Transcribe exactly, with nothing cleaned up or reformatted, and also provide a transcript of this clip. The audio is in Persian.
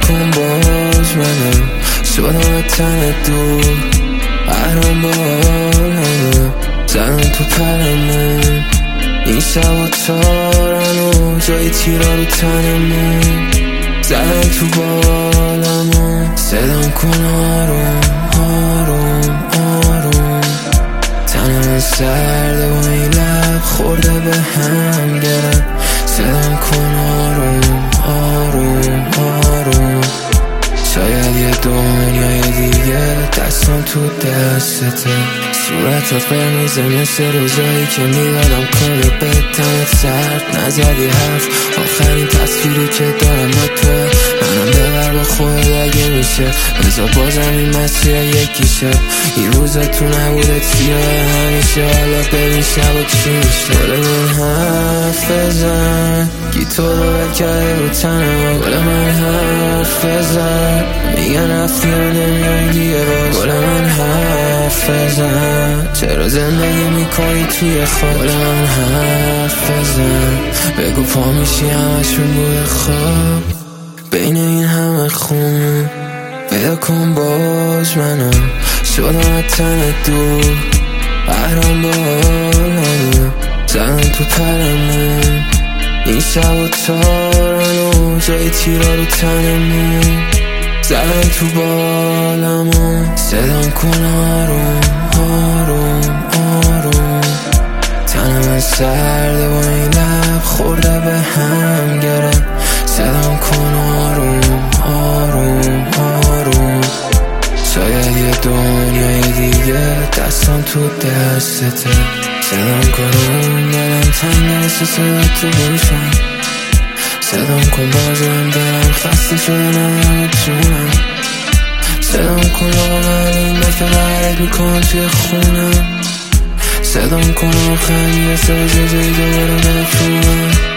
کن باز منم شدم تن دور هرم بالمه زدم تو پرمون این شب و تارنو جای تیرا رو تنمون زدم تو بالمون صدام کن آروم آروم آروم تنم سرده و این لب خورده به هم گرم صدام کن آروم آروم آروم شاید یه دنیای دیگه دستم تو دستته صورتت قرمزه مثل روزایی که میدادم کل بدنت سرد نزدی حرف آخرین تصویری که دارم با توه منم ببر با خودت اگه میشه بذار بازم این مسیر یکی شد این روزا تو نبوده سیاه همیشه حالا ببین شب و چی میشه گل من حرف بزن گیتار رو بکره رو تنم گل من حرف بزن میگن رفتی و نمیای دیگه باز گل من حرف بزن چرا زندگی میکنی توی خواب گل من حرف بزن بگو پا میشی همشون بوده خواب بین این همه خون پیدا کن باز منم شدم تن دور هرم بالمه زدم تو پرمون این شب و تارنو جای تیرا رو تنمون زدم تو بالمون صدام کن آروم آروم آروم تنم سرده و این لب خورده به هم گرم صدام کن آروم آروم آروم شاید یه دنیای دیگه دستم تو دستته صدام کن دلم تنگ است صدا تو گوشم صدام کن بازم دلم خسته شده نمیتونم صدام کن آقا این دفعه برد میکن توی خونم صدام کن آخر میرسه به جایی دوباره بتونم